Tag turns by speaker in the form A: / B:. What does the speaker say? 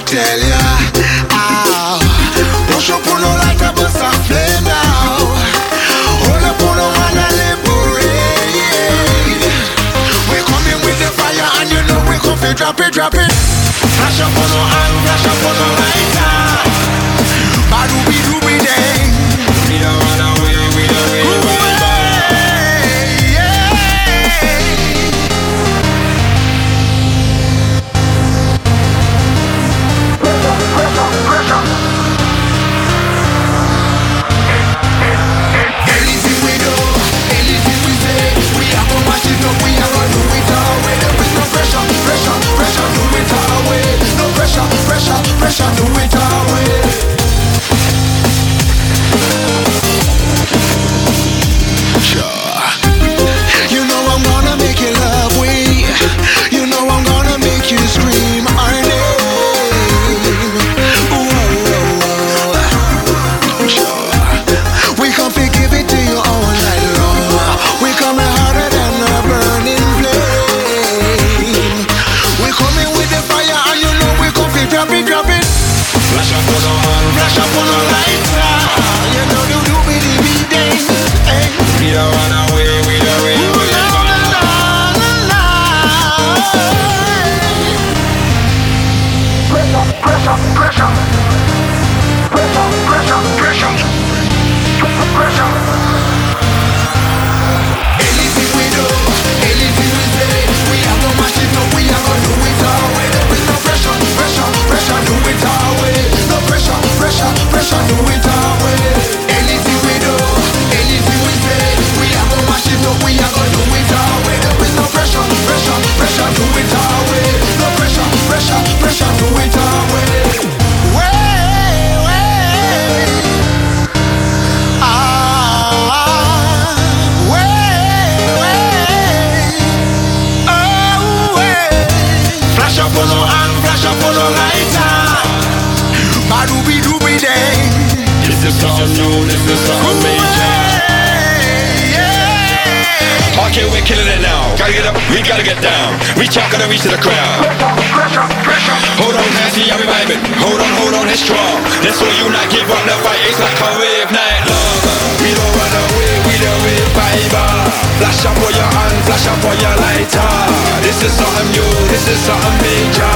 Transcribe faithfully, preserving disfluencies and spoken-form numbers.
A: tell ya. Ow. Push up on no light up bust a flame now. Hold up on no hand and liberate. We coming with the fire and you know we come fi drop it, drop it. Flash up on no hand, flash up on no lighter. Ba-dooby dooby dang. We don't run away, we don't run away. Pressure, do it our way. Sure. You know I'm gonna make you love we. You know I'm gonna make you scream our name. Ooh, ooh, ooh. Sure. We come to give it to you all night long. We coming harder than a burning flame. We coming with the fire and you know we come to drop it, drop it. Flash up on the hand, flash up on the lighter. You know the doobie dee dang. We don't run away, we don't run away. La, la, la, la, la. Pressure, pressure, pressure. Pressure, pressure, pressure. Pressure. Anything we do, anything we say, we are gonna mash it, no, we are gonna do it our way. There is no pressure, pressure, pressure, do it our way. No pressure, pressure, pressure, do it our way. Anything we do, anything we say, we are gonna mash it, no, we are gonna do it our way. There is no pressure, pressure, pressure, do it our way. No pressure, pressure, pressure, do it our way. Way, way. Ah, way, way. Oh, way. Flash up on no hand, flash up on no lighter. Ba-dooby dooby dang.
B: This is something new, this is something major. Okay, we're killing it now. Gotta get up, we gotta get down. Reach out, gotta reach to the crowd.
A: Pressure, pressure.
B: Hold on, Nancy, I'm reviving. Hold on, hold on, it's strong. Let's all you not give up the fight. It's like a wave night long. We don't run away, we the wave fiber. Flash up on your hand, flash up on your lighter. This is something new, this is something major.